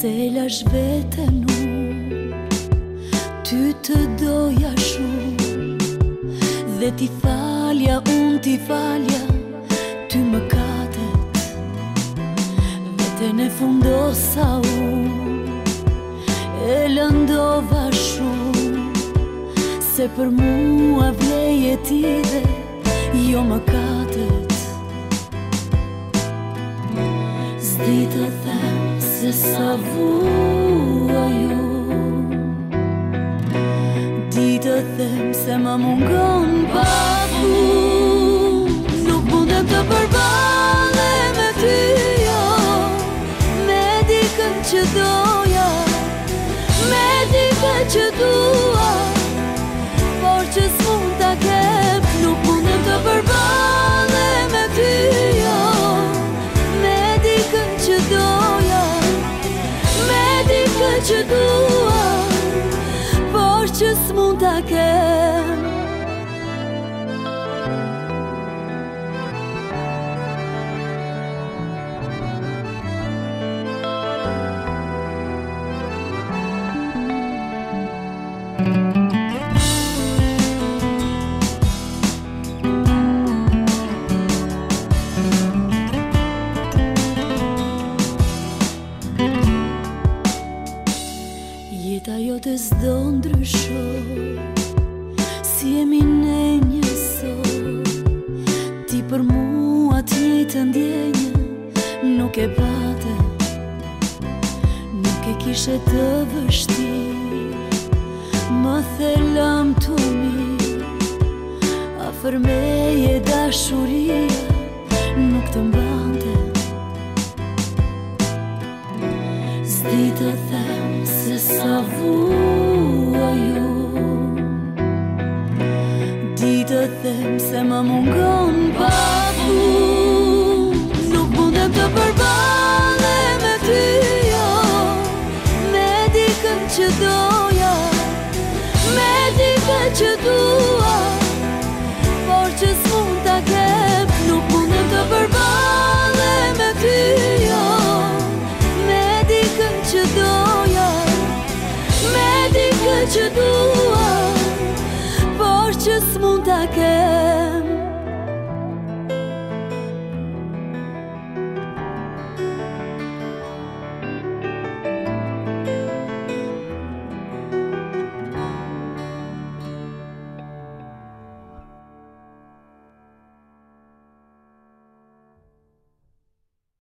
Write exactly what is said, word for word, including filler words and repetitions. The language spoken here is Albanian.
Se lash veten unë, ty të doja shumë, dhe ti falja, unë ti falja, ty më katet, veten e fundosa unë, e lëndova shumë, se për mua vleje ti dhe jo më katet. S'di të them se sa vua ju, di të them se më mungon papu. Nuk mundem të përbale me ty, jo, me dikën që doja, me dikën që dua, por që s'mund t'a kem. Nuk mundem të përbale me ty, jo, me dikën që doja, me dikën që dua, por që s'mund t'a kem. Jeta jote s'do ndryshoj, si jemi ne njësoj. Ti për mua t'njejtë ndjenjë nuk e pate, nuk e kishe të vështirë, më thelam të mirë, afër meje dashuria nuk të mbante. S'di të them se sa vua ju, di të them se më mungon papu. Nuk mundem të përbale me ty, jo, me dikën që doja, me dikën që dua, por që s'mund t'a kem. Nuk mundem të përbale me ty, jo, me dikën që doja, me dikën që dua, por që s'mund t'a kem.